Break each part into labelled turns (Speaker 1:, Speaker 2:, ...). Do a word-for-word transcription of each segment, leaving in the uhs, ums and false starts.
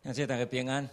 Speaker 1: 感谢大家平安。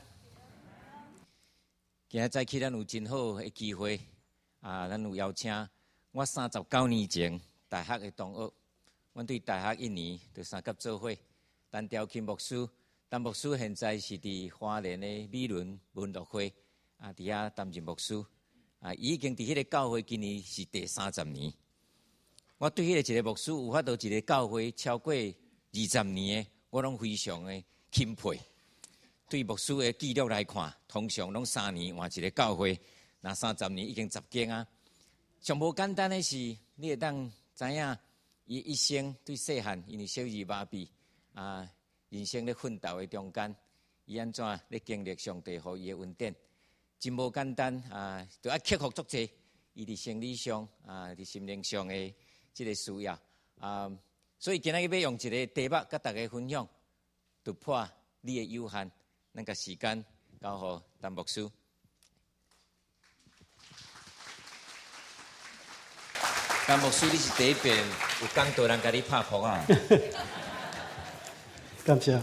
Speaker 1: 今日早起咱有真好的机会啊！咱有邀请我三十九年前大学的同学，阮对大学一年就三甲做伙。陈兆钦牧师，陈牧师现在是伫花莲的美伦文乐会啊，伫遐担任牧师啊，已经伫迄个教会今年是第三十年。我对迄个一个牧师有法度一个教会超过二十年的，我拢非常的钦佩。对牧师的记录来看，通常拢三年换一个教会，那三十年已经十间啊。上无简单的是，你会当知影伊一生对细汉，因为小儿麻痹啊，人生咧奋斗的中间，伊安怎咧经历上帝予伊的恩典，真无简单啊！就要克服足济，伊伫生理上啊，伫心灵上的即个需要啊，所以今日要用一个题目甲大家分享，突破你的有限。咱甲时间交互陈牧师。陈牧师，你是第一遍有讲道人甲你拍扑啊？
Speaker 2: 感谢，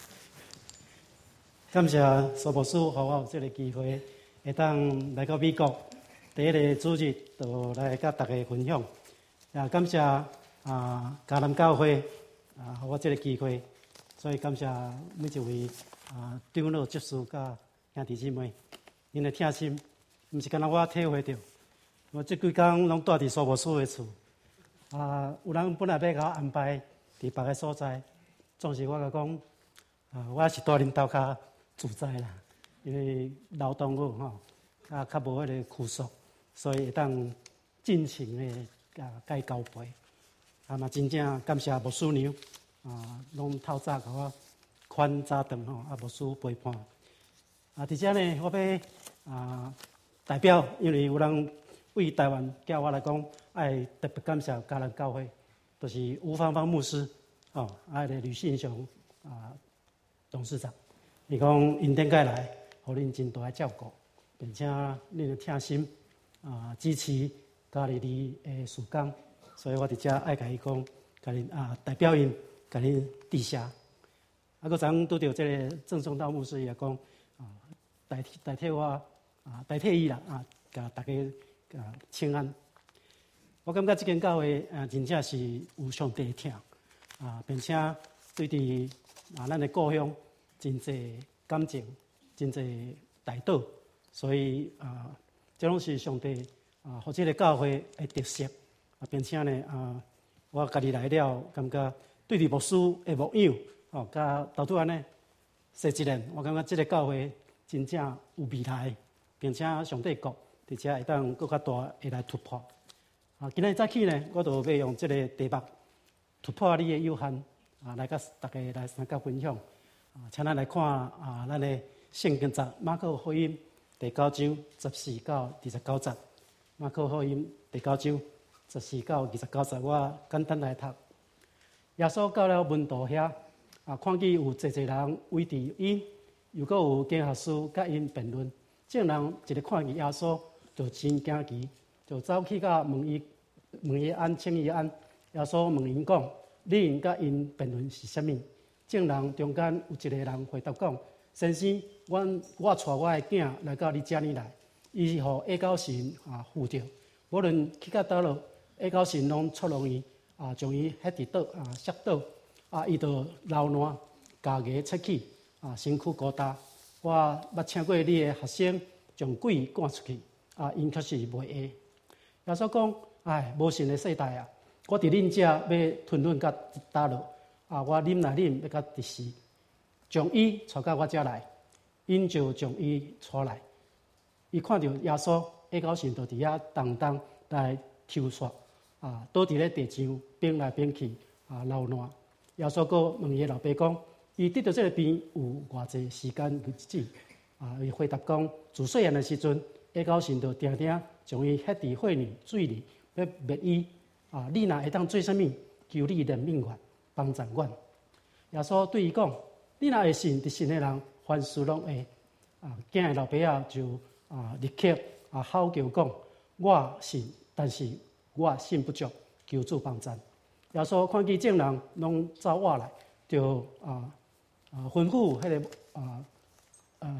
Speaker 2: 感谢苏牧师，予我有这个机会，会当来到美国第一个主日，就来甲大家分享。也感谢啊迦南教会啊，予我这个机会，所以感谢每一位。啊，长老、执事、甲兄弟姊妹，因的疼心，毋是干那我体会到。我即几工拢住伫苏牧师的厝，啊，有人本来要甲我安排伫别个所在，总是我甲讲，啊，我是住恁兜较自在啦，因为老动物吼，啊，较无迄个拘束，所以会当尽情的啊，甲伊交陪。啊嘛，真正感谢牧师娘，啊，拢透早甲我。宽早顿吼，啊，牧师陪伴。啊，伫遮呢，我要啊代表，因为有人为台湾叫我来讲，爱特别感谢迦南教会，就是吴芳芳牧师，哦，啊，个吕信雄啊董事长，伊讲因顶届来，互恁真大照顾，并且恁的疼心啊支持家己哩的事工，所以我伫遮爱甲伊讲，甲恁啊代表因，甲恁致谢。啊，佮昨拄着这个郑松道牧师也讲，啊，代替代替我啊，代替伊啦啊，甲大家啊请安。我感觉这间教会啊，真正是有上帝的疼啊，并且对伫啊咱的故乡真侪感情，真侪大道，所以啊，这拢是上帝啊，或者个教会的特色啊，并且呢啊，我家己来了，感觉对伫牧师的牧养。哦，甲投拄安尼，实质人，我感觉这个教会真正有未来，并且上帝国伫遮会当更较大会来突破。啊，今日早起呢，我就要用这个题目突破你的有限啊，来甲大家来参加分享。啊，请咱来看啊，咱的圣经节马可福音第九章十四到二十九节。马可福音第九章十四到二十九节，我简单来读。耶稣到了门徒遐。啊，看见有侪侪人围伫因，又阁有经学师甲因辩论。众人一个看见耶稣，就真惊奇，就走去甲问伊，问伊安，请伊安。耶稣问因讲：你因甲因辩论是啥物？众人中间有一个人回答讲：先生，阮我带我的囝来到你遮里来，伊是互下狗神啊附着，无论去到倒落，下狗神拢触弄伊，啊，将伊迄伫倒啊摔倒。啊！伊就流汗，家己出去，啊，身躯孤单。我捌请过你的学生将鬼赶出去，啊，因却是袂会。耶稣讲：哎，无信的世代啊！我伫恁遮要吞吞甲打落，啊，我啉来啉要甲窒息，将伊带到我遮来，因就将伊带来。伊看到耶稣，下狗神就伫遐动动来抽刷，啊，倒伫咧地上变来变去，啊，流汗。耶稣哥问伊老爸讲：伊得到这个病有偌济时间日子？啊，伊回答讲：自细汉的时阵，下狗神就定定将伊迄伫火里、水里要灭伊。啊，你若会当做啥物？求你怜悯我，帮助我。耶稣对伊讲：你若会信，伫信的人凡事拢会。啊，囝的老爸啊就啊立刻啊吼叫讲：我信，但是我信不足，求主帮助。耶稣看见众人拢走我来，就啊啊吩咐迄个啊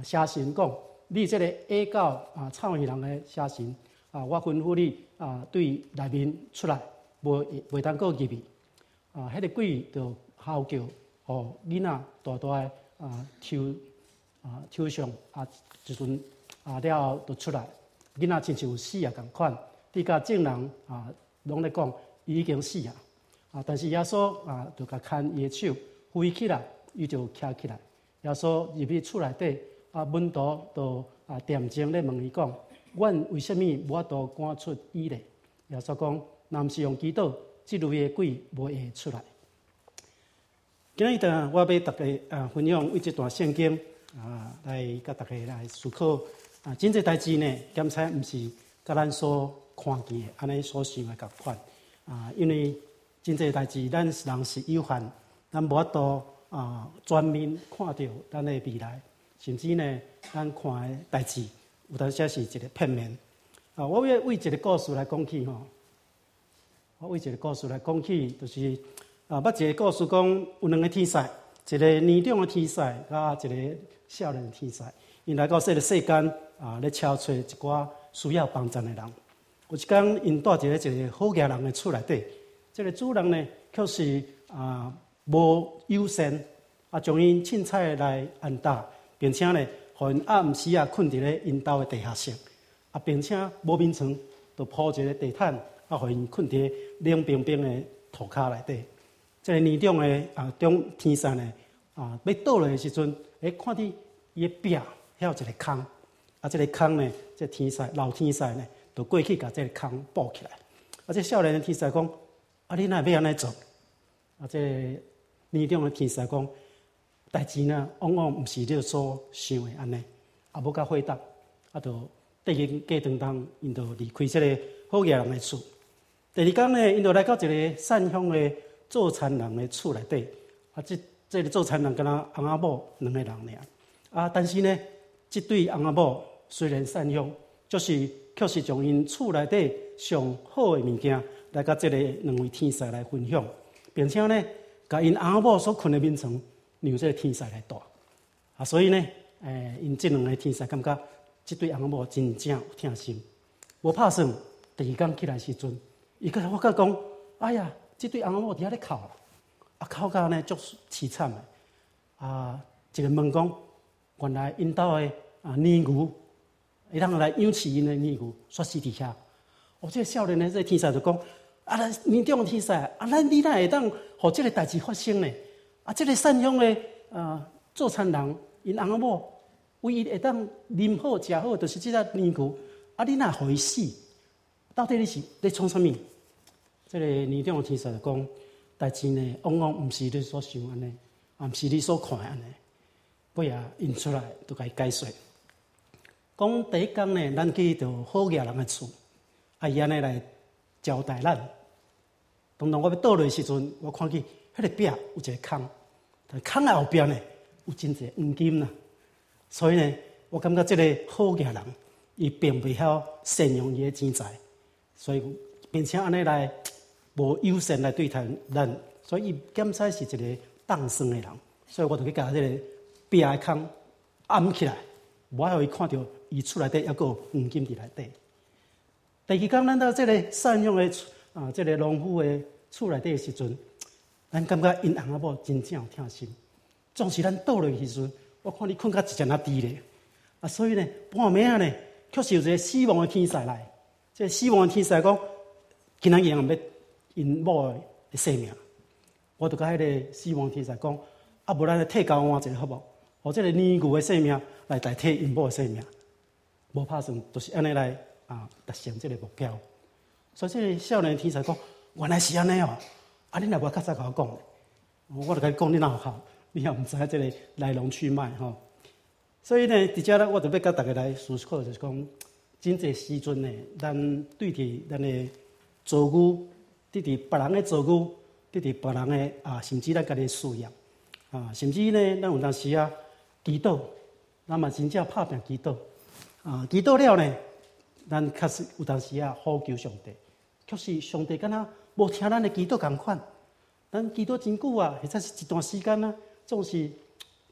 Speaker 2: 写信讲，你这个下到啊草原人的写信啊，我吩咐你啊，对内面出来，无袂当过入去啊。迄、那个鬼就嚎叫，哦，囡仔大大的啊抽啊抽上啊，一阵啊了后就出来，囡仔亲像有死啊共款，伫甲证人啊拢咧讲伊已经死啊。啊，但是耶稣啊，就甲牵伊的手挥起来，伊就徛起来。耶稣入去厝内底，啊，门徒就啊点睛咧问伊讲：，阮为什么无法度赶出伊咧？耶稣讲：，若毋是用祈祷，即类的鬼无会出来。今日呢，我要大家啊分享为这段圣经啊，来甲大家来思考啊，真侪代志呢，检采毋是甲咱所看见的安尼所想的共款啊，因为真侪代志，咱人是有限，咱无法度啊全面看到咱的未来，甚至呢，咱看的代志有当时是一个片面啊。我要为一个故事来讲起吼，我为一个故事来讲起，就是啊，捌一个故事讲有两个天使，一个年长的天使，甲一个少年的天使，因来到这个世间啊，咧敲找一寡需要帮助的人。有一天，因住伫咧一个好家人的厝内底。这个主人呢，却是啊无友善，啊将因凊彩来安搭，并且呢，互因暗时啊困伫咧因兜的地下室，啊并且无眠床，就铺一个地毯，啊互因困伫冷冰冰的土骹内底。这个年长的啊中天使呢，啊要倒来的时阵，诶看到伊的壁遐有一个坑，啊这个坑呢，这天使老天使呢，就过去甲这个坑补起来。啊这少年的天使讲。啊！你哪要安尼做？啊！这年长的天使讲，代志呢，往往毋是你所想的安尼，啊，无甲回答，啊，就第二过长当，因就离开这个好野人的厝。第二天呢，因就来到一个善乡的做田人的厝内底，啊，这这个做田人敢若翁仔某两个人尔，啊，但是呢，这对翁仔某虽然善乡，就是却是将因厝内底上好的物件。来甲这个两位天使来分享，并且呢，甲因翁某所困的眠床，让这个天使来住。啊，所以呢，诶，因这两个天使感觉这对翁某真正有疼心。无拍算，第二天起来时阵，伊甲我甲讲：，哎呀，这对翁某伫遐咧哭啦，啊，哭到呢足凄惨的。啊，一个问讲，原来因兜的啊泥牛，会当来养饲因的泥牛，煞死伫遐。哦，这个少年呢，这个天使就讲。啊，咱年长的天使，啊，咱你哪会当互这个代志发生呢？啊，这个善良的啊做田人，因翁某唯一会当啉好食好，就是这只年牛。啊，你哪互伊死？到底你是咧创啥物？这个年长的天使就讲，代志呢，往往毋是你所想安尼，啊，毋是你所看安尼。尾啊，因出来就甲伊解说，讲第一天呢，咱去到好野人的厝，啊，伊安尼来交代咱。当当我要倒落的时阵，我看见迄个壁有一个坑，但坑的后边呢有真侪黄金呐。所以呢，我感觉这个好家人，伊并袂晓善用伊的钱财，所以并且安尼来无友善来对待咱，所以伊检采是一个当生的人。所以我就去甲这个壁的坑暗起来，无互伊看到伊厝内底还佫有黄金伫内底。第二天，咱到这个善用的。啊，这个农夫的厝内底的时阵，咱感觉因翁仔某真正有疼心。总是咱倒落去时阵，我看你困到一只那低咧，啊，所以呢，半暝啊呢，确实有一个死亡的天使来。这个死亡的天使讲，今仔日要因某的性命，我就甲迄个死亡天使讲，啊，无咱来替交换一个好无？互这个年牛的性命来代替因某的性命，无拍算，就是安尼来啊达成这个目标。所以这个少年天使讲，原来是安尼哦！啊，你若无较早甲我讲，我就甲你讲，你哪有效？你也毋知影这个来龙去脉吼。所以呢，伫遮咧，我就要甲大家来思考，就是讲，真侪时阵呢，咱对伫咱的遭遇，对伫别人的遭遇，对伫别人的啊，甚至咱家己的需要啊，甚至呢，咱有当时啊，祈祷，咱嘛真正拍拼祈祷啊，祈祷了呢，咱确实有当时啊，呼求上帝。确实，上帝敢若无听咱的祈祷共款，咱祈祷真久啊，或者是一段时间啊，总是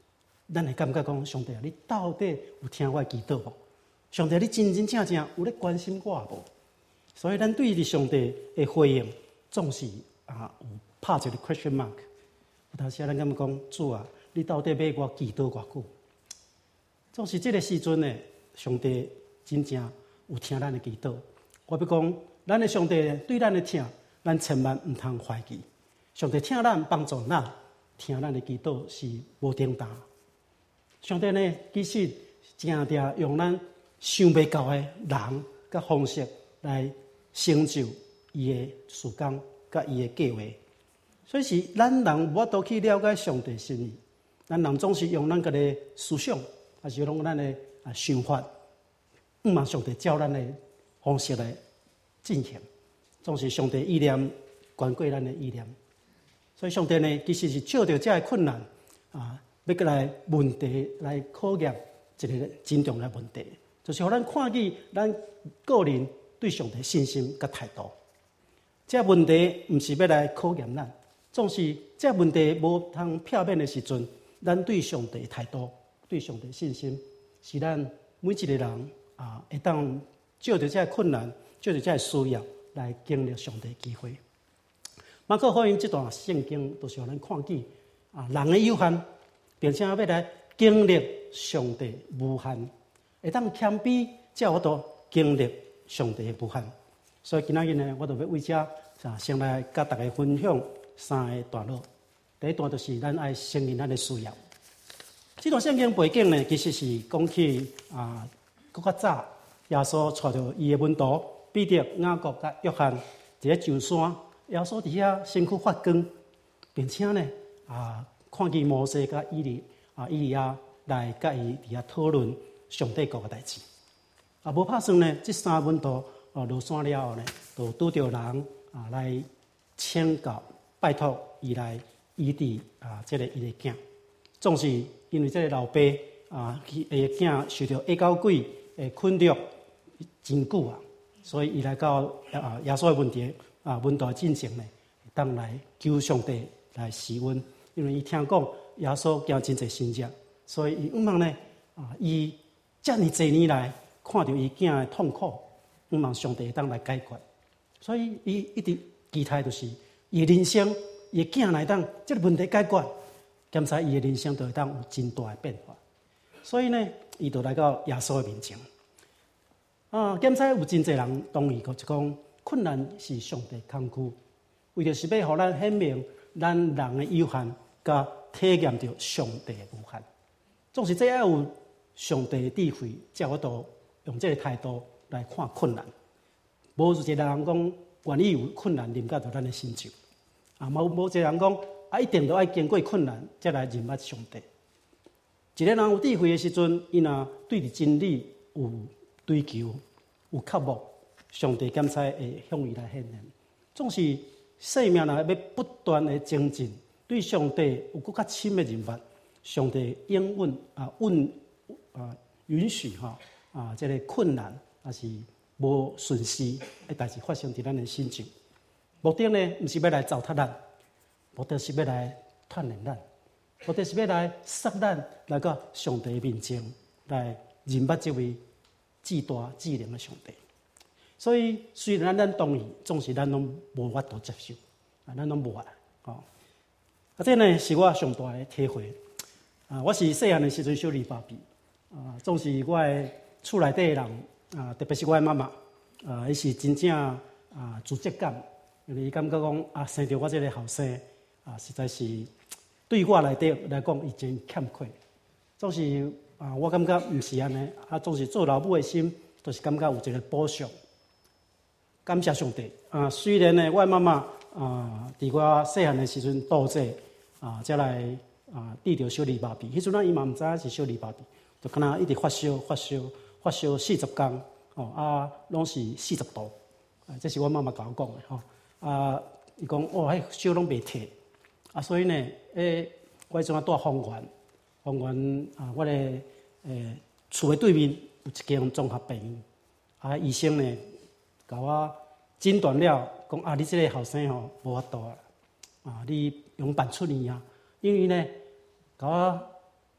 Speaker 2: 咱会感觉讲，上帝啊，你到底有听我的祈祷无？上帝，你真真正正有咧关心我无？所以，咱对于上帝的回应，总是啊有拍一个 question mark。有当时咱感觉讲，主啊，你到底要我祈祷偌久？总是这个时阵呢，上帝真正有听咱的祈祷。我要讲，咱的上帝对咱的听，咱千万唔通怀疑。上帝听咱帮助咱，听咱的祈祷是无重担。上帝呢，其实正正用咱想袂到的人甲方式来成就伊的事工甲伊的计划。所以是咱人无法度去了解上帝心意，咱人总是用咱家的思想，还是用咱的啊想法，毋茫上帝照咱的方式来进行，总是上帝意念关过咱的意念。所以上帝呢，其实是借着这个困难啊，要过来问题来考验一个真重要的问题，就是互咱看见咱个人对上帝信心甲态度。这个问题毋是要来考验咱。总是这问题无通片面的时阵，咱对上帝的态度、对上帝的信心，是咱每一个人啊，会当借着这困难、借着这需要来经历上帝的机会。马可福音这段圣经，都是让咱看见啊，人的有限，并且要来经历上帝无限，会当谦卑，才有度经历上帝的无限。所以今仔日呢，我就要为这啊，先来甲大家分享三个段落。第一段就是咱爱承认咱的需要。这段圣经背景呢，其实是讲起啊，更较早耶稣带着伊的门徒彼得、雅各甲约翰伫咧上山，耶稣伫遐身躯发光，并且呢啊，看见摩西甲以利啊以利亚来甲伊伫遐讨论上帝国的代志。啊，无拍算呢，这三门徒啊落山了后呢，就拄着人啊来请教。拜托伊来医治啊，这个伊的囝，总是因为这个老爸啊，伊的囝受到恶狗鬼的困扰真久啊，所以伊来到啊耶稣的问题啊，问题进前呢，当来求上帝来施恩，因为伊听讲耶稣惊真侪神迹，所以伊毋茫呢啊，伊遮尼侪年来看到伊囝的痛苦，毋茫上帝当来解决，所以伊一直期待就是。伊人生，伊囝来当这个问题解决，检查伊的人生就会当有真大的变化。所以呢，伊就来到耶稣的面前。啊，检查有真侪人同意，就是讲困难是上帝工具，为着是要互咱显明咱人的有限，甲体验到上帝的无限。总是这要有上帝的智慧，才有度用这个态度来看困难。无一个人讲愿意有困难临到到咱的身上。啊，无无一个人讲啊，一定都爱经过困难，才来认捌上帝。一个人有智慧的时阵，伊若对着真理有追求、有渴慕，上帝检查会向伊来显现。总是生命若要不断的精进，对上帝有更较深的认捌，上帝应允啊允啊允许哈啊，这个困难也是无顺时的代志发生伫咱的身上。目的呢，毋是要来糟蹋咱，目的是要来锻炼咱，目的是要来塞咱来到上帝面前，来认捌这位至大至灵的上帝。所以，虽然咱同意，总是咱拢无法度接受，啊，咱拢无法哦。啊，这呢是我上大的体会。啊，我是细汉的时阵小李爸比，啊，总是我的厝内底的人，啊，特别是我的妈妈，啊，伊是真正啊自责感。因为伊感觉讲啊，生着我这个后生啊，实在是对我来底来讲，已经欠缺。总是啊，我感觉毋是安尼，啊，总是做老母的心，都、就是感觉有一个补偿。感谢上帝啊！虽然呢，我的妈妈啊，伫我细汉的时阵倒这啊，才来啊，治着小儿麻痹。迄阵啊，伊嘛毋知影是小儿麻痹，就可能一直发烧、发烧、发烧四十天，哦啊，拢是四十度。啊，这是我妈妈甲我讲的吼。啊，伊讲哦，迄烧拢袂退，啊，所以呢，诶，我迄阵啊住丰原，丰原啊，我咧诶厝的对面有一间综合病院，啊，医生呢甲我诊断了，讲啊，你即个后生吼无法度啊，啊，你用办出院啊，因为呢，甲我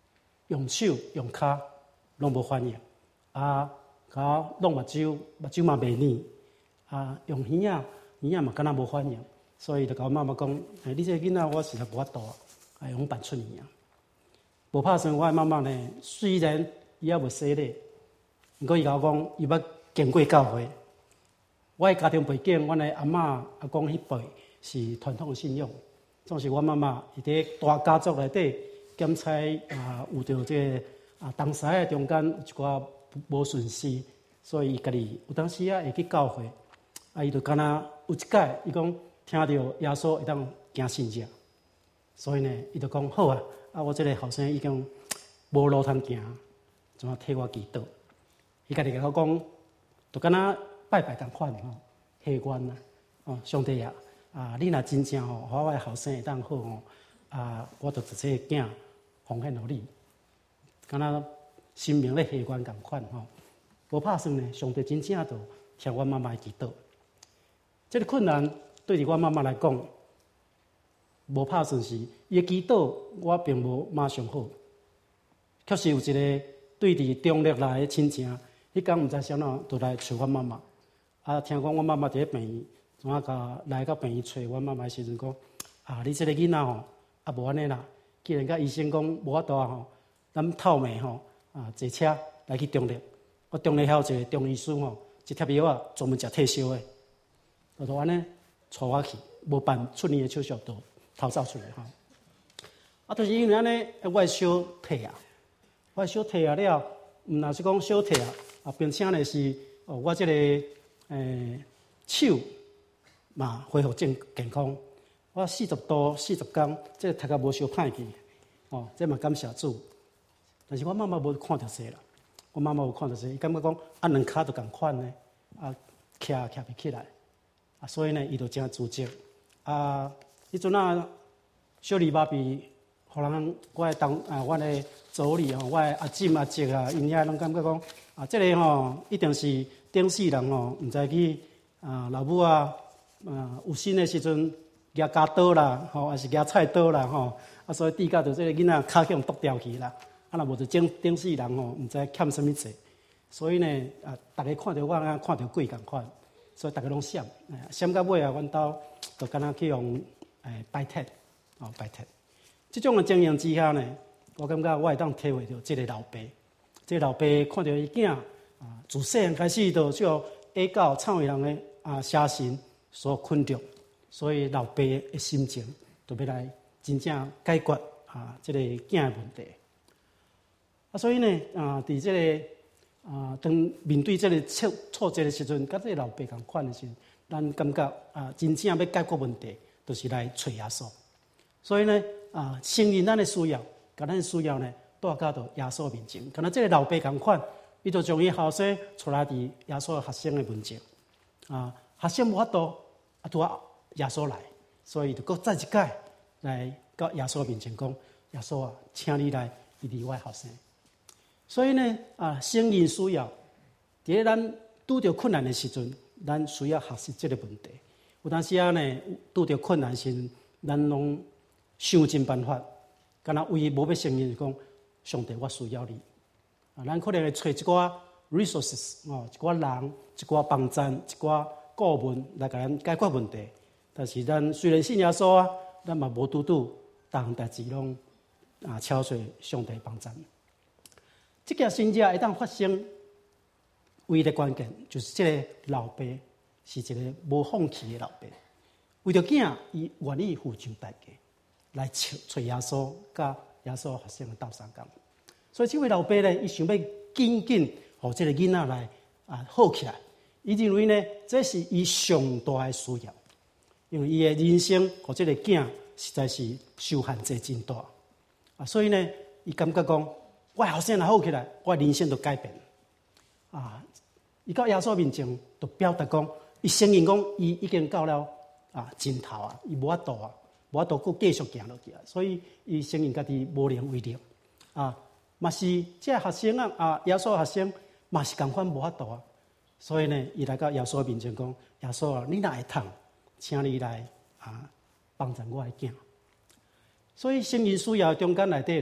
Speaker 2: 用手用骹拢无反应，啊，甲我弄目睭，目睭嘛袂黏，啊，用耳仔，耳仔嘛敢若无反应，所以就甲我妈妈讲，欸、你这个囡仔我实在无法度，啊，用办出院啊。无拍算，我的妈妈呢，虽然伊也袂洗礼，毋过伊甲我讲，伊捌经过教会。我的家庭背景，阮的阿嬷、阿公迄辈是传统信仰，总是我妈妈伊伫大家族内底检查啊，有着这个啊，东西的中间有一寡无顺遂，所以伊家己有当时啊会去教会，啊，伊就敢若有一届，伊讲听到耶稣会当行信者，所以呢，伊就讲好啊，啊，我这个后生已经无路通行，怎啊替我祈祷？伊家己甲我讲，就敢若拜拜同款吼，下愿啊，哦，上帝啊，啊，你若真正吼，互我的后生会当好吼，啊，我就直接囝奉献互你，敢若生命咧下愿同款吼，无拍算呢，上帝真正就听我妈妈的祈祷。这个困难对伫我妈妈来讲，无拍算是伊的祈祷，我并无马上好。确实有一个对伫中立来的亲情，迄天毋知啥哪就来找我妈妈。啊，听讲我妈妈伫咧病院，怎啊甲来到病院找我妈妈的时阵讲，啊，你这个囡仔吼，啊无安尼啦，既然甲医生讲无法度吼，咱透暝吼啊坐车来去中立，我中立遐有一个中医师吼，一贴药啊专门食退烧的，就就安尼带我去，无办出院的手续就偷走出来吼。啊，就是因为安尼，我的小退啊，我的小退啊了，毋若是讲小退啊，啊，并且呢是哦，我这个。诶，手嘛恢复正健康。我四十度四十天，这个头壳无烧歹去，哦，这嘛感谢主。但是我妈妈无看到这啦，我妈妈有看到这，伊感觉讲啊两骹都共款呢，啊徛徛不起来，啊所以呢，伊就真自责。啊，迄阵啊，小李爸比，互人我的当啊，我的助理吼，我的阿姊阿叔啊，因遐拢感觉讲啊，这个吼一定是。顶世人吼，毋知去啊老母啊，啊有心的时阵举家刀啦，吼，还是举菜刀啦，吼，啊所以地甲着这个囡仔骹向剁掉去啦，啊若无就顶顶世人吼，毋知欠什么债，所以呢啊，大家看到我啊，看到鬼共款，所以大家拢闪，闪到尾啊，阮兜就敢若去用诶摆脱，哦摆脱，即种嘅经验之下呢，我感觉我会当体会到即个老爸，即个老爸看到伊囝。啊，自细汉开始就叫下教草为人的啊写信所困着，所以老爸的心情就要来真正解决啊这个囝的问题。啊，所以呢啊，伫这个啊，当面对这个挫挫折的时阵，甲这个老爸共款的时阵，咱感觉啊，真正要解决问题，就是来找耶稣。所以呢啊，承认咱的需要，甲咱的需要呢，带到到耶稣面前。可能这个老爸共款。伊就将伊后生出来伫耶稣学生的面前，啊，学生无法度，啊，拄啊耶稣来，所以就搁再一届来到耶稣面前讲，耶稣啊，请你来医治我的后生。所以呢，啊，承认需要，伫咱拄着困难的时阵，咱需要学习这个问题。有当时啊呢，拄着困难时，咱拢想尽办法，敢若唯一无要承认讲，上帝，我需要你。啊，咱可能会找一寡 resources 哦，一寡人、一寡帮赞、一寡顾问来甲咱解决问题。但是咱虽然信耶稣啊，咱嘛无拄拄，逐项代志拢啊，超出上帝帮赞。这件事情会当发生，唯一的关键就是这个老爸是一个无放弃的老爸，为着囝，伊愿意付出代价来找找耶稣，甲耶稣发生斗相共。所以这位老爸呢，伊想要紧紧互这个囡仔来啊好起来。伊认为呢，这是伊上大的需要，因为伊的人生互这个囝实在是受限制真大啊。所以呢，伊感觉讲，我后生若好起来，我人生就改变啊。伊到耶稣面前，就表达讲，伊承认讲，伊已经到了啊尽头啊，伊无法度啊，无法度佫继续行落去啊。所以伊承认家己无能为力啊。嘛是这学生啊，啊，耶稣学生嘛是共款无法度啊，所以呢，伊来到耶稣面前讲：耶稣啊，你若会通，请你来啊帮助我的囝。所以生命需要中间内底呢，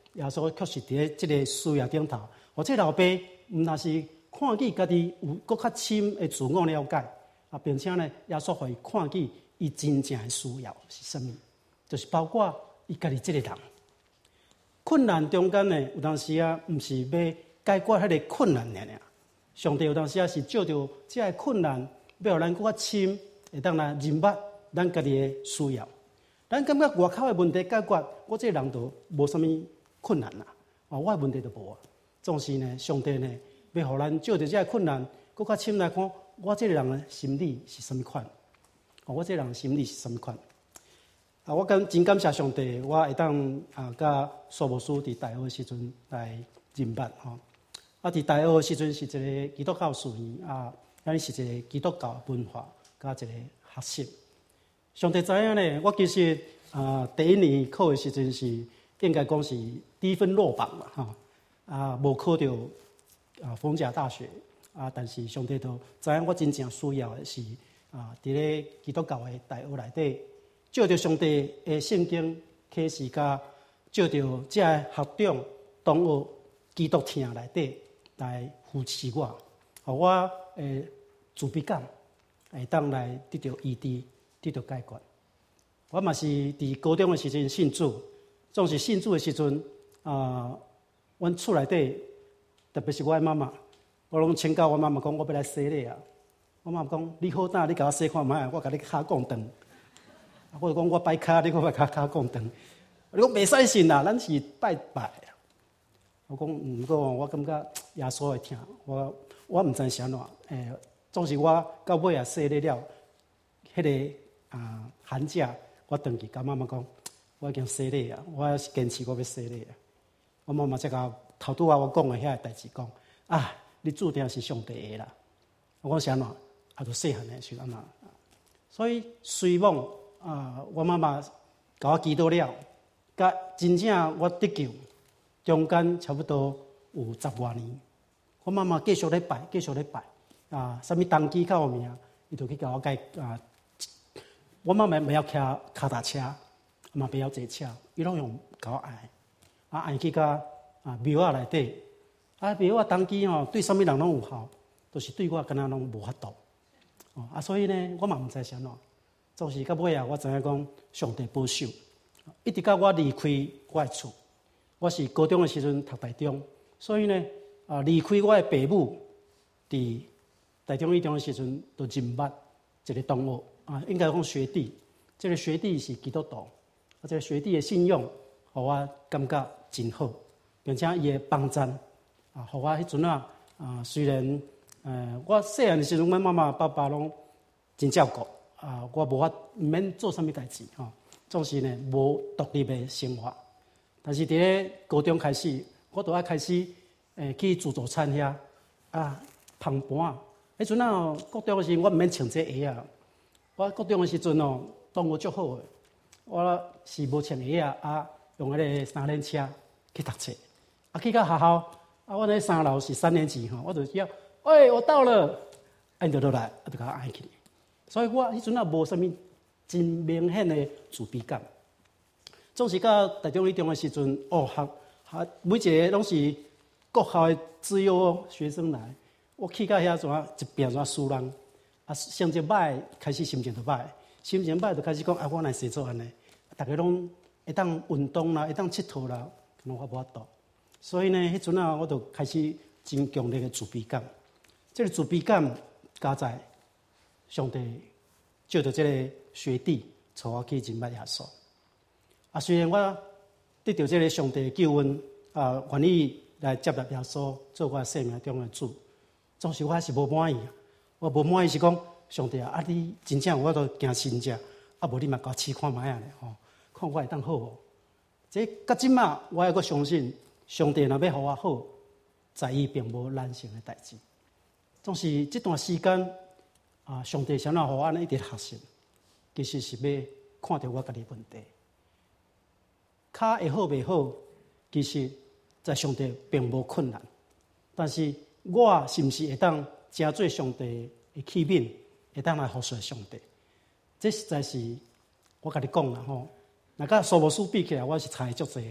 Speaker 2: 耶稣确实伫咧即个需要顶头，或者老爸毋但是看见家己有搁较深的自我了解啊，并且呢，耶稣互伊看见伊真正的需要是啥物，就是包括伊家己即个人。困难中间呢，有当时啊，毋是要解决迄个困难尔尔，上帝有当时啊是借着即个困难，要互咱搁较深，会当来认捌咱家己的需要。咱感觉外口的问题解决，我这个人就无啥物困难啦。哦，我的问题就无啊。总是呢，上帝呢，要互咱借着这个困难，搁较深来看，我这个人的心理是啥物款？哦，我这个人心理是啥物款？啊，我感真感谢上帝，我会当啊，甲苏牧师伫大学的时阵来认捌吼。啊，伫大学的时阵是一个基督教事业啊，咱是一个基督教文化甲一个学习。上帝知影呢，我其实啊、呃、第一年考的时阵是应该讲是低分落榜啦，哈啊无考到啊逢甲大学啊，但是上帝都知影我真正需要的是啊，伫咧基督教的大学内底，照着上帝的圣经启示甲，照着这学长同学基督听内底来扶持我，互我诶自卑感会当来得到医治。得到解决，我嘛是伫高中的时阵信主，总是信主的时阵，啊、呃，阮厝内底，特别是我的妈妈，我拢请教我妈妈讲，我要来洗礼啊。我妈妈讲，你好胆，你甲我洗看卖，我甲你骹讲长。我就讲我摆骹，你看我骹骹讲长。你讲袂使信啦，咱是拜拜。我讲，毋过我感觉耶稣会听我，我毋知是安怎，诶，总是我到尾也洗礼了，迄、那个。啊，寒假我回去甲妈妈讲，我已经洗礼啊，我是坚持我要洗礼啊。我妈妈才甲头拄啊我讲的遐个代志讲，啊，你注定是上帝的啦。我讲是安怎，啊，就细汉的是安怎。所以随望啊，我妈妈甲我祈祷了，甲真正我得救，中间差不多有十多年。我妈妈继续咧拜，继续咧拜啊，啥物登记较有名，伊就去甲我解啊。我妈妈不晓骑脚踏车，嘛不晓坐车，伊拢用甲我爱，啊爱去甲啊庙仔内底，啊庙仔登记吼，对啥物人拢有效，都、就是对我敢若拢无法度，哦啊所以呢，我嘛毋知啥喏，总是到尾啊，我知影讲上帝保守，一直到我离开我的厝，我是高中的时阵读大中，所以呢啊离开我的爸母，伫大中一中的时阵，就认捌一个同学。啊，应该讲学弟，这个学弟是基督徒，啊，这个学弟的信用，互我感觉真好，并且伊的帮衬，啊，互我迄阵啊，啊，虽然，呃，我细汉的时阵，阮妈妈爸爸拢真照顾，啊，我无法毋免做啥物代志吼，总是呢无独立的生活。但是伫咧高中开始，我都爱开始，诶，去自助餐遐啊，捧盘啊，迄阵啊，高中的时候我毋免穿这鞋啊。我高中的时阵哦，同学足好诶，我是无穿鞋啊，啊用迄个三轮车去读册，啊去到学校，啊我那三楼是三年级吼，我就叫，喂，我到了，按着落来，啊就甲我按起，所以我迄阵啊无啥物真明显的自卑感，总是到大中一中的时阵，哦学学每一个拢是国校的资优学生来，我去到遐怎啊一边怎输人。啊，成绩歹，开始心情就歹，心情歹就开始讲啊，我来写作安尼，大家拢会当运动啦，会当佚佗啦，可能我无法度。所以呢，迄阵啊，我就开始真强烈的自卑感。这个自卑感加在上帝借着这个学弟，带我去认捌耶稣。啊，虽然我得到这个上帝的救恩，啊，愿意来接纳耶稣做我生命中的主，总是我还是无满意。我无满意是讲，上帝啊，啊你真正有法度行神迹，啊无你嘛甲我试看卖啊咧吼，看我会当好无？这到即马我还阁相信，上帝若要互我好，在伊并无难成的代志。总是这段时间啊，上帝想要互我安尼一直学习，其实是要看到我家己问题，骹会好袂好，其实在上帝并无困难，但是我是毋是会当？真做上帝的器皿，会当来服侍上帝。这实在是我甲你讲啦吼。若甲苏牧师比起来，我是差足济啦。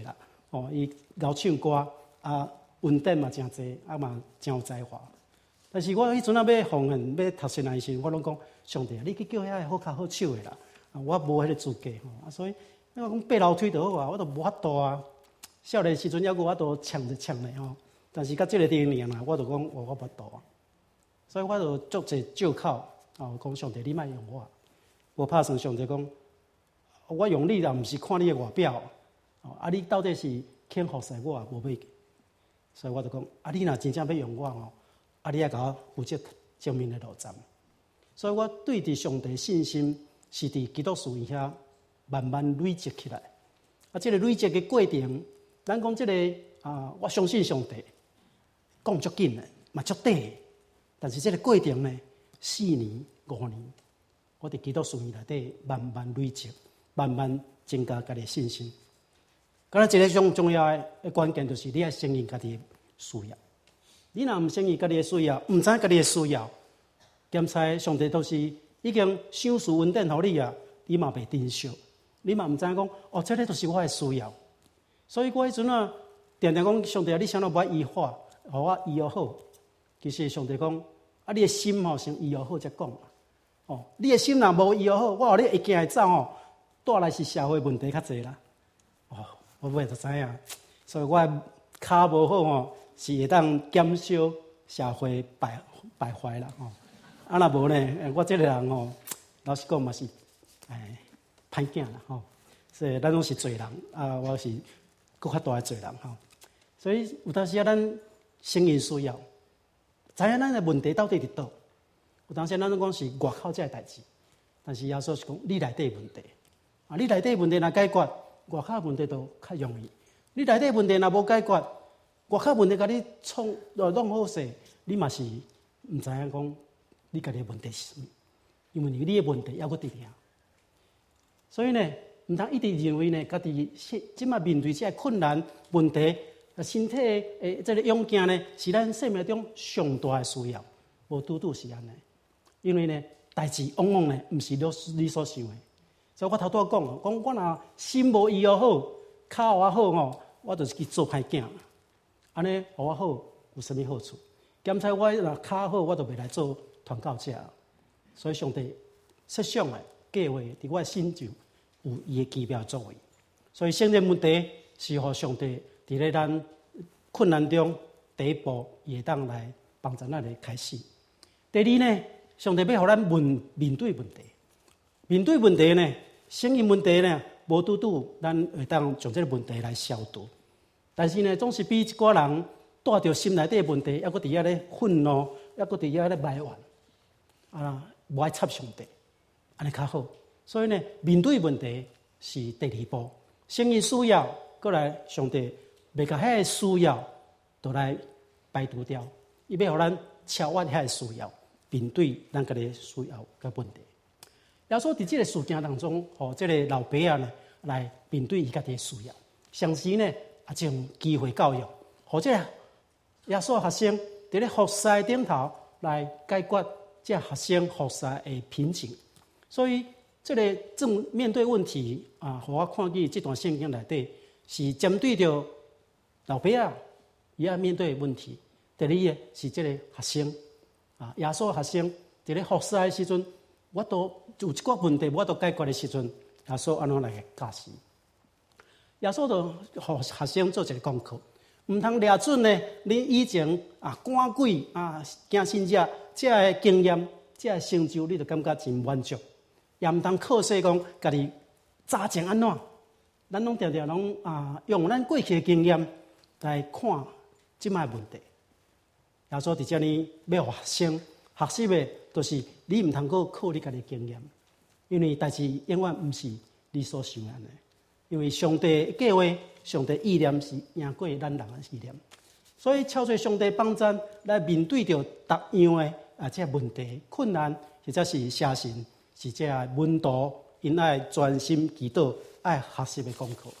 Speaker 2: 哦，伊敖唱歌啊，文典嘛真济，啊嘛真有才华。但是我迄阵啊要奉献要读神的时候，我拢讲上帝，你去叫遐好脚好手的啦，啊，我无迄个资格吼，啊，所以我讲爬楼梯就好啊，我都无法度啊。少年时阵还有我都呛一呛咧吼，但是到即个年龄啦，我就讲我我无度啊，所以我就足济借口哦，讲上帝你莫用我，无拍算上帝讲，我用你啦，毋是看你的外表，哦，啊你到底是肯服侍我啊，无要紧，所以我就讲，啊你若真正要用我吼，啊你爱甲我负责正面的路站，所以我对伫上帝信心是伫基督徒伊遐慢慢累积起来，啊，即个累积的过程。咱讲即个啊，我相信上帝讲足紧的，嘛足短的。但是即个过程呢，四年、五年，我伫基督顺内底慢慢累积，慢慢增加家己的信心。刚才一个上重要的关键就是你要承认家己的需要。你若唔承认家己的需要，唔知家己的需要，检查上帝都是已经赏赐恩典互你啊，你嘛袂珍惜，你嘛唔知讲哦，这个都是我的需要。所以我迄阵啊，常常讲上帝啊，你啥都无爱医化，互我医好。其实上帝讲，啊，你的心吼先医好才讲。哦，你的心若无医好，我互你会行会走吼，带来是社会问题较济啦。哦，我尾就知影，所以我骹无好吼，是会当减少社会败败坏啦吼。啊，若无呢，我这个人吼，老实讲嘛是，哎，歹囝啦吼。所以咱拢是罪人啊，我是。更较大的罪人吼，所以有当时啊，咱承认需要，知影咱的问题到底伫倒。有当时咱拢讲是外口这个代志，但是耶稣是讲你内底问题啊，你内底问题若解决，外口问题都较容易。你内底问题若无解决，外口问题甲你创呃弄好势，你嘛是毋知影讲你家己的问题是啥物，因为你的问题还佫伫遐。所以呢。唔通一直认为呢，家己即马面对这个困难问题，身体诶，这个勇健呢，是咱生命中上大的需要，无拄拄是安尼。因为呢，代志往往呢，毋是你所想的。所以我头拄讲，讲我若心无医好，骹我好吼，我就是去做歹囝。安尼互我好有啥物好处？检查我若骹好，我就袂来做传教者。所以上帝设想的计划伫我心中。有伊的奇妙作为，所以圣灵问题是互上帝伫咧咱困难中第一步，伊会当来帮助咱来开始。第二呢，上帝要互咱面面对问题，面对问题呢，承认问题呢，无拄拄咱会当将这个问题来消除。但是呢，总是比一寡人带着心内底的问题，抑佫伫遐咧愤怒，抑佫伫遐咧埋怨，啊，无爱插上帝，安尼较好。所以呢，面对问题是第二步，承认需要，过来上帝袂甲遐个需要，都来排除掉，伊要互咱超越遐个需要，面对咱家己需要甲问题。耶稣伫即个事件当中，互即个老爸仔呢来面对伊家己的需要，同时呢也将机会教育，互即个耶稣学生伫咧服侍顶头来解决即个学生服侍的瓶颈，所以。这个正面对问题啊，互我看见这段圣经内底是针对着老爸仔，伊要面对问题。第二个是这个学生啊，耶稣学生伫咧服侍的时阵，我都有一个问题，我都解决的时阵，耶稣安怎来教示？耶稣就互学生做一个功课，唔通抓准呢？你以前啊赶鬼啊惊神者，这个经验，这个成就，你就感觉真满足。也毋通靠说讲家己早前安怎，咱拢常常拢啊用咱过去的经验来看即摆问题。耶稣伫遮呢要学生学习的，就是你毋通够靠你家己经验，因为代志永远毋是你所想的安尼。因为上帝的计划、上帝意念是赢过咱人的意念，所以超出上帝帮咱来面对着各样的啊这问题、困难，或者是写信。是这个门徒，因爱专心祈祷，爱学习的功课。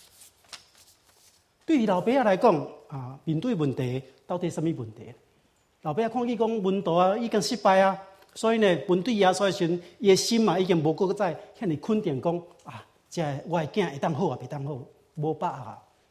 Speaker 2: 对于老爸仔来讲，啊，面对问题到底什么问题？老爸仔看见讲门徒啊已经失败啊，所以呢，面对耶稣的时阵，伊的心嘛已经无搁再遐尼肯定讲啊，这我的囝会当好啊，袂当好，无把握啊。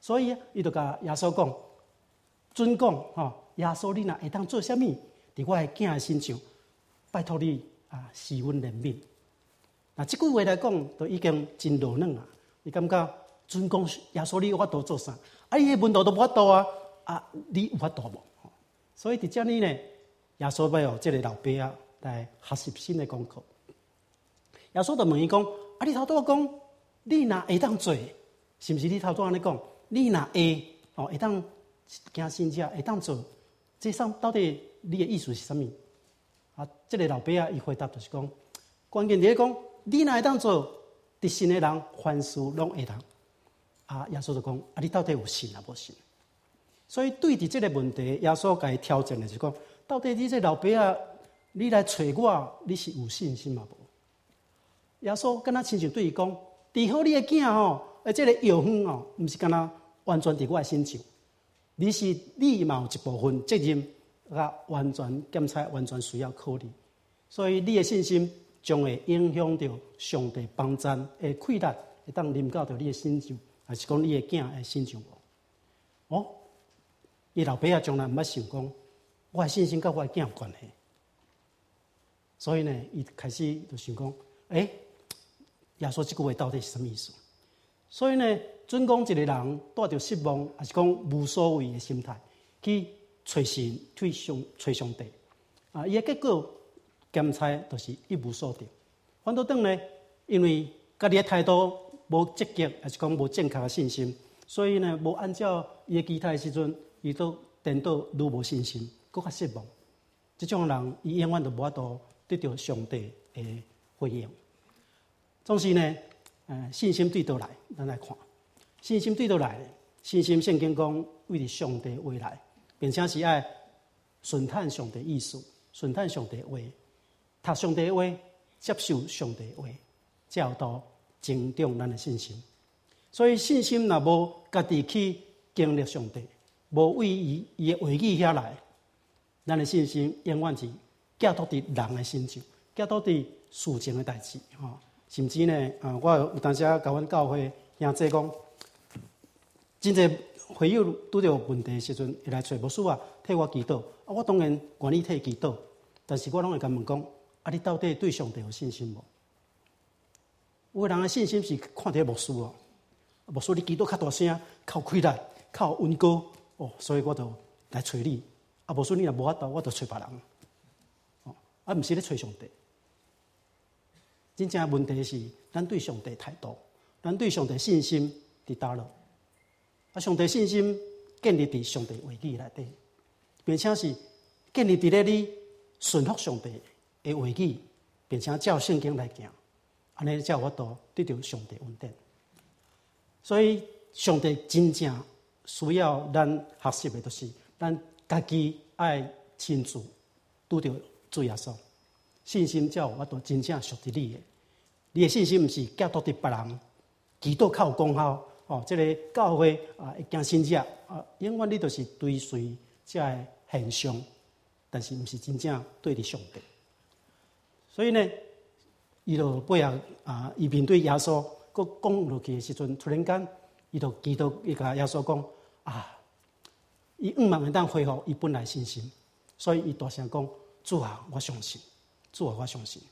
Speaker 2: 所以伊就甲耶稣讲，准讲吼，耶稣你若会当做啥物，伫我的囝的身上，拜托你啊，施阮怜悯。那即句话来讲，都已经真柔软啊。你感觉准讲耶稣你有法度做啥？啊，伊的问题都无法度啊，啊，你有法度无？所以伫遮呢呢，耶稣要互即个老爸啊来学习新的功课。耶稣就问伊讲：啊，你头拄讲，你若会当做，是毋是你头拄安尼讲？你若会哦，会当惊信者会当做，这上到底你的意思是啥物？啊，即个老爸啊，伊回答就是讲，关键伫咧讲，你若会当做，伫信的人凡事拢会当。啊，耶稣就讲：啊，你到底有信啊？无信？所以对伫即个问题，耶稣甲伊挑战的是讲，到底你这老爸啊，你来找我，你是有信心嘛无？耶稣敢若亲像对伊讲，治好你的囝吼，而即个药方哦，毋是敢若完全伫我的身上，你是你嘛有一部分责任，啊，完全检查，完全需要靠你。所以你的信心将会影响到上帝帮赞的气力，会当临到到你的身上，还是讲你的囝的身上无？哦，伊老爸啊，从来毋捌想讲，我的信心甲我的囝有关系。所以呢，伊开始就想讲，诶、欸，耶稣这句话到底是什么意思？所以呢，准讲一个人带着失望，还是讲无所谓的心态去找神、去上找上帝啊，伊的结果检查就是一无所得。反倒转呢，因为家己的态度无积极，还是讲无正确的信心，所以呢，无按照伊的期待的时阵，伊都颠倒愈无信心，更较失望。这种人，伊永远都无法度得到上帝的回应。总是呢，呃，信心对倒来，咱来看，信心对倒来，信心圣经讲为着上帝话来，并且是爱顺探上帝意思，顺探上帝话，读上帝话，接受上帝话，才有度增长咱的信心。所以信心若无家己去经历上帝，无为伊伊的话语遐来，咱的信心永远是寄托伫人的身上，寄托伫事情的代志吼。甚至呢，啊，我有当时啊，甲阮教会兄弟讲，真侪会友拄着问题的时阵，会来找牧师啊，替我祈祷。啊，我当然愿意替祈祷，但是我拢会甲问讲，啊，你到底对上帝有信心无？有的人的信心是看伫牧师哦，牧师你祈祷较大声，较有气力，较有温高哦，所以我就来找你。啊，牧师你若无法度，我就找别人。哦，啊，毋是咧找上帝。真正问题是，咱对上帝态度，咱对上帝信心伫倒落。啊，上帝信心建立伫上帝话语内底，并且是建立伫咧你顺服上帝的话语，并且照圣经来行，安尼才有法度得到上帝恩典。所以，上帝真正需要咱学习的，就是咱家己爱亲自拄着主耶稣。信心才有法度真正属于你的，你的信心毋是寄托伫别人，祈祷较有功效哦。这个教会啊，会惊信者啊，永远你都是追随这个现象，但是毋是真正对伫上帝。所以呢，伊就背后啊，伊面对耶稣，佮讲落去的时阵，突然间，伊就祈祷，伊甲耶稣讲啊，伊毋望会当恢复伊本来信心，所以伊大声讲：主啊，我相信。主啊，我相信。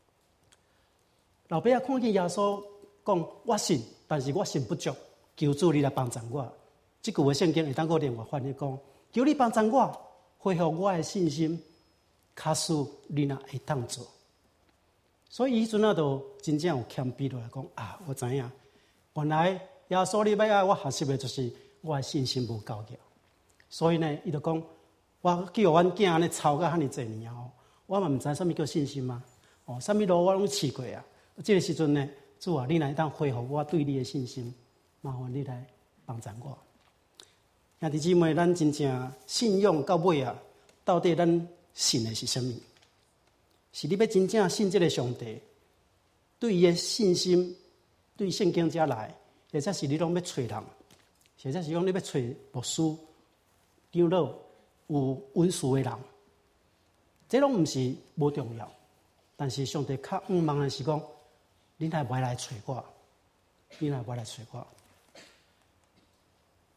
Speaker 2: 老爸啊，看见耶稣讲：我信，但是我信不足，求主你来帮助我。这句话圣经会当个另外翻译讲：求你帮助我，恢复我的信心，假使你若会当做。所以迄阵啊，就真正有谦卑落来讲啊，我知影，原来耶稣你要爱我学习的就是我的信心无够强。所以呢，伊就讲：我叫阮囝安尼操到遐尼济年后。我嘛毋知啥物叫信心嘛，哦，啥物路我拢试过啊。这个时阵呢，主啊，你若当恢复我对你的信心，麻烦你来帮助我。兄弟姊妹，咱真正信仰到尾啊，到底咱信的是啥物？是你要真正信这个上帝，对伊的信心，对圣经者来，或者是你拢要找人，或者是讲你要找牧师、长老、有文书的人。这拢毋是无重要，但是上帝较毋望的是讲，你若袂来找我，你若袂来找我。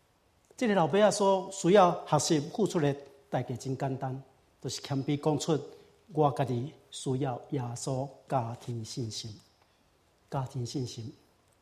Speaker 2: 这个老爸仔所需要学习付出的代价真简单，就是谦卑讲出我家己需要耶稣家庭信心，家庭信心。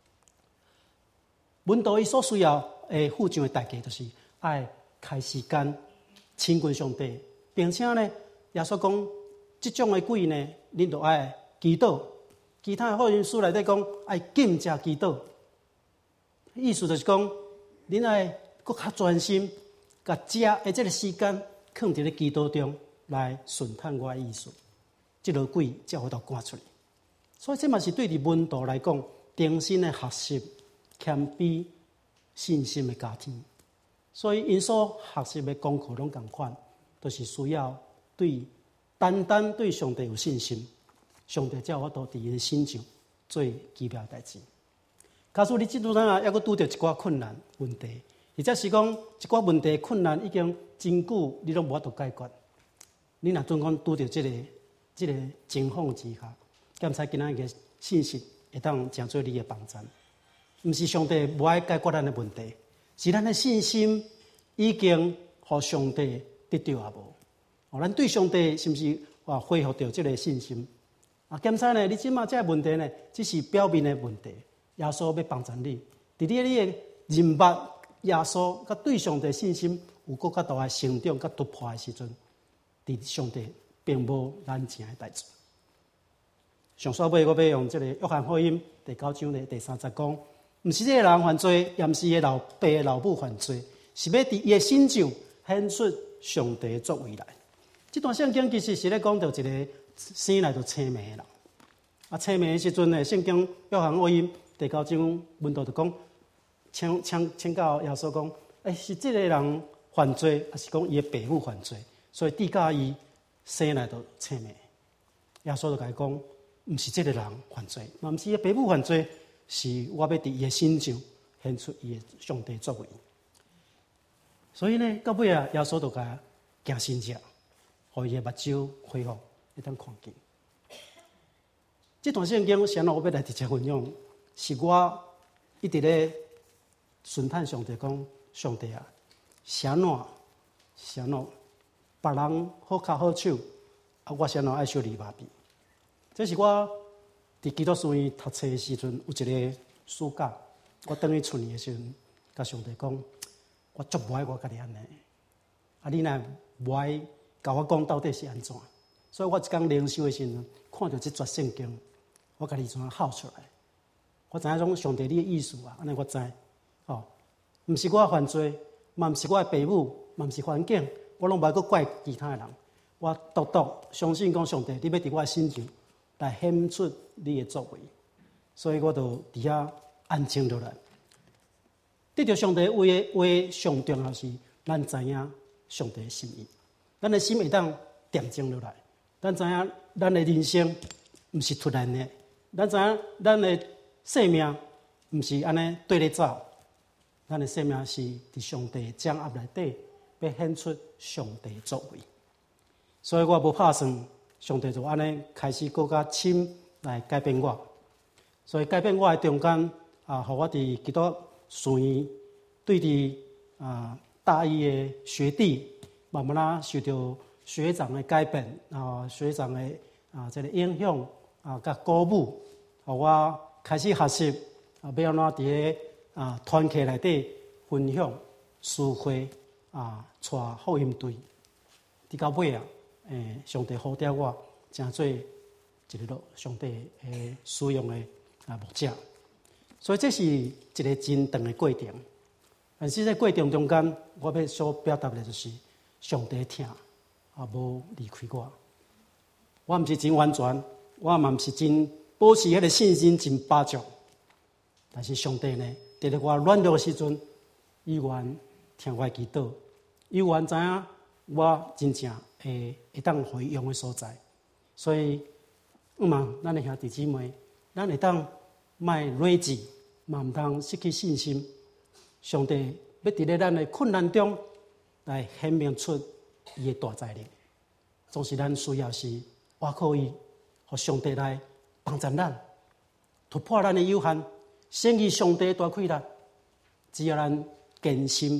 Speaker 2: 门徒伊所需要诶付上的代价，就是爱开时间亲近上帝，并且呢，耶稣讲，即种的鬼呢，恁就爱祈祷。其他福音书内底讲，爱禁食祈祷，意思就是讲，恁爱搁较专心，甲食的这个时间，放伫咧祈祷中来顺探我的意思，即落鬼才会到赶出来。所以这嘛是对伫门徒来讲，重新的学习。谦卑信心的家庭，所以因所学习的功课拢共款，都、就是需要对单单对上帝有信心，上帝才有法度伫伊的心上做奇妙代志。假使你即阵啊，还阁拄着一寡困难问题，或者是讲一寡问题困难已经真久，你拢无法度解决，你若准讲拄着即个即、这个情况之下，检查今仔日信息会当成做你的帮助。毋是上帝无爱解决咱的问题，是咱的信心已经互上帝得到啊无？哦，咱对上帝是毋是啊恢复到这个信心？啊，检查呢？你即马这个问题呢，只是表面的问题。耶稣要帮助你，伫你你的认捌耶稣，甲对上帝信心有更较大的成长、甲突破的时阵，伫上帝并无难成的代志。上煞尾，我要用这个约翰福音第九章的第三十讲。毋是这个人犯罪，也毋是伊老爸的老母犯罪，是要伫伊的心上显出上帝的作为来。这段圣经其实是咧讲到一个生来就青霉的人。啊，青霉的时阵呢，圣经约翰福音第九章文道就讲，请请请教耶稣讲，诶，是这个人犯罪，还是讲伊的爸母犯罪？所以地教伊生来就青霉。耶稣就甲伊讲，毋是这个人犯罪，嘛毋是伊的爸母犯罪。是我要伫伊的心上显出伊的上帝作为，所以呢，到尾啊，耶稣就甲行神迹，互伊的目睭恢复，会当看见。这段圣经，先我要来直接分享，是我一直咧顺探上帝讲，上帝啊，啥喏啥喏，别人好脚好手，啊，我啥喏爱小儿麻痹，这是我。伫基督书院读册的时阵，有一个暑假，我等于厝里的时阵，甲上帝讲，我足无爱我家己安尼，啊，你若无爱甲我讲到底是安怎？所以我一天灵修的时阵，看到这节圣经，我家己怎样喊出来？我知影种上帝你的意思啊，安尼我知，哦，毋是我犯罪，嘛毋是我的爸母，嘛毋是环境，我拢无爱去怪其他的人，我独独相信讲上帝，你要伫我的心上。来显出你的作为，所以我就伫遐安静落来。得到上帝话的话上重要是，咱知影上帝的心意，咱的心会当恬静落来。咱知影咱的人生毋是突然的，咱知影咱的生命毋是安尼对咧走，咱的生命是伫上帝掌握内底，要显出上帝的作为。所以我无拍算。上帝就安尼开始更加深来改变我，所以改变我的中间啊，互我伫基督书院对伫啊大一的学弟，慢慢啊受到学长的改变啊，学长的啊这个影响啊，甲鼓舞，互我开始学习啊，要安怎伫咧啊团契内底分享、抒会啊，带福音队，伫到尾啊。诶，上帝呼召我，成做一个上帝诶使用诶啊牧者，所以这是一个真长诶过程。但是在过程中间，我要所表达的就是上帝听啊，无离开我。我毋是真完全，我嘛毋是真保持迄个信心真八足，但是上帝呢，伫咧我软弱诶时阵，依然听我祈祷，依然知影我真正。会会当回用的所在，所以毋嘛，咱的兄弟姊妹，咱会当卖软志，嘛毋通失去信心。上帝要伫咧咱的困难中来显明出伊的大才能，总是咱需要是依靠伊，互上帝来帮助咱，突破咱的有限，胜于上帝的大气力。只要咱坚心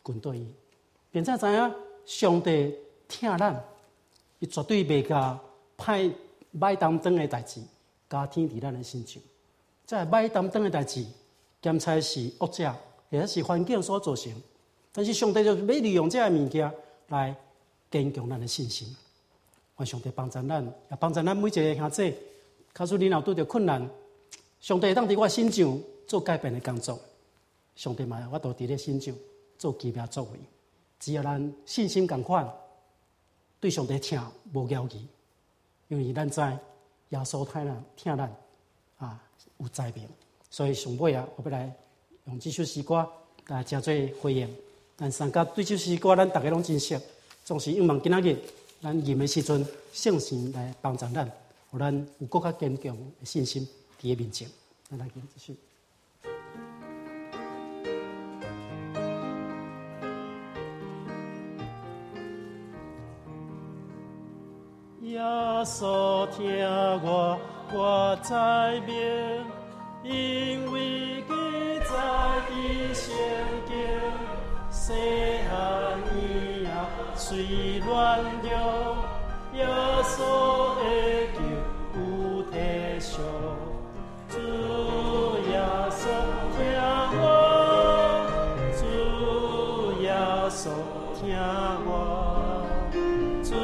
Speaker 2: 军队伊，并且知影上帝疼咱，伊绝对袂甲歹歹担当的代志加添伫咱的心上。这歹担当的代志，兼且是恶者，或者是环境所造成，但是上帝就要利用这个物件来坚强咱的信心。愿上帝帮助咱，也帮助咱每一个兄弟。假使你若拄着困难，上帝会当伫我身上做改变的工作。上帝嘛，我都伫咧身上做奇妙作为。只要咱信心共款，对上帝听无要求，因为咱知耶稣太咱听咱啊有知名，所以上尾啊，我要来用这首诗歌来诚做回应。咱三甲对这首诗歌，咱大家拢真熟，总是仰望今仔日咱吟的时阵，圣神来帮助咱，互咱有更较坚强的信心伫个面前。咱来吟这首。耶稣听我，我知明，因为记在伊圣经，细汉以后虽软弱，耶稣的救有体恤。主耶稣听我，主耶稣听我，主。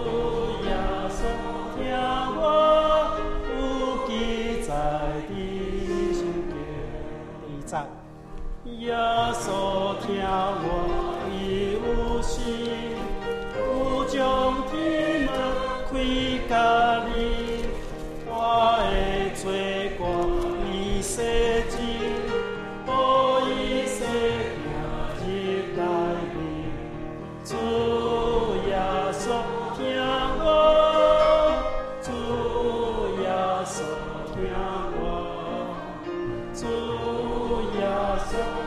Speaker 2: 耶稣听我，伊有心，有将天门开甲你，我的罪过伊洗净，予伊洗行入内面。主耶稣听我，主耶稣听我，主耶稣。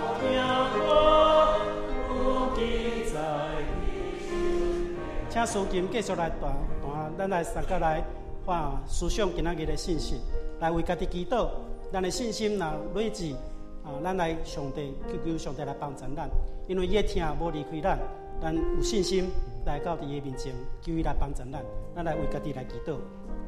Speaker 2: 请思琴继续来弹弹，咱来三个来话思想今仔日的信息，来为家己祈祷，咱的信心若累积啊，咱来上帝求求上帝来帮助咱，因为伊的听无离开咱，咱有信心来到伊的面前，求伊来帮助咱，咱来为家己来祈祷。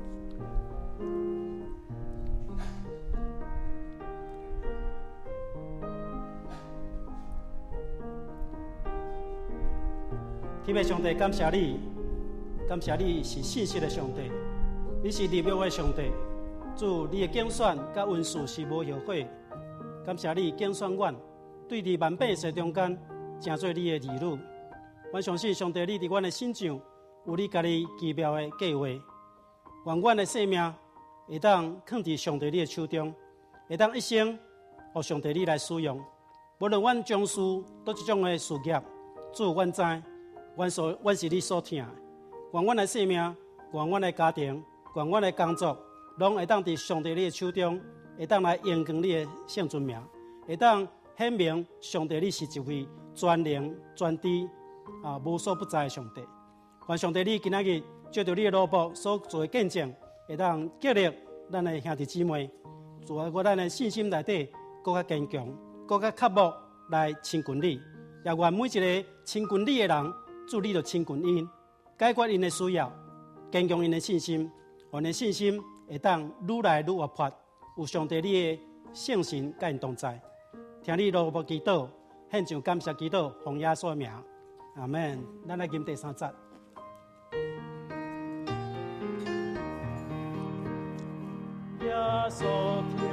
Speaker 2: 天父上帝，感谢你，感谢你是信实的上帝，你是立约的上帝。主，你的拣选甲恩赐是无后悔。感谢你拣选阮，对伫万百姓中间，成做你的儿女。我相信上帝，你伫阮的心上有你家己奇妙的计划。愿阮的生命会当放伫上帝你的手中，会当一生互上帝你来使用。无论阮从事倒一种的事业，主，阮知。阮所，阮是你所疼的。愿阮的生命，愿阮的家庭，愿阮的工作，拢会当伫上帝你的手中，会当来荣光你的圣尊名，会当显明上帝你是一位全能、全知啊无所不在的上帝。愿上帝你今仔日借着你的奴仆所做的见证，会当激励咱的兄弟姊妹，做我咱的信心内底更加坚强，更加刻薄来亲近你。也愿每一个亲近你的人。主，你就亲近因，解决因的需要，坚强因的信心，阮的信心会当愈来愈活泼，有上帝你的圣神甲因同在。听你罗卜祈祷，献上感谢祈祷，奉耶稣的名，阿门。咱来吟第三节。耶稣听。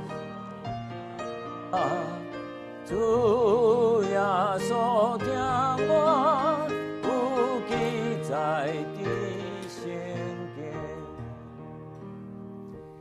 Speaker 1: 主耶稣听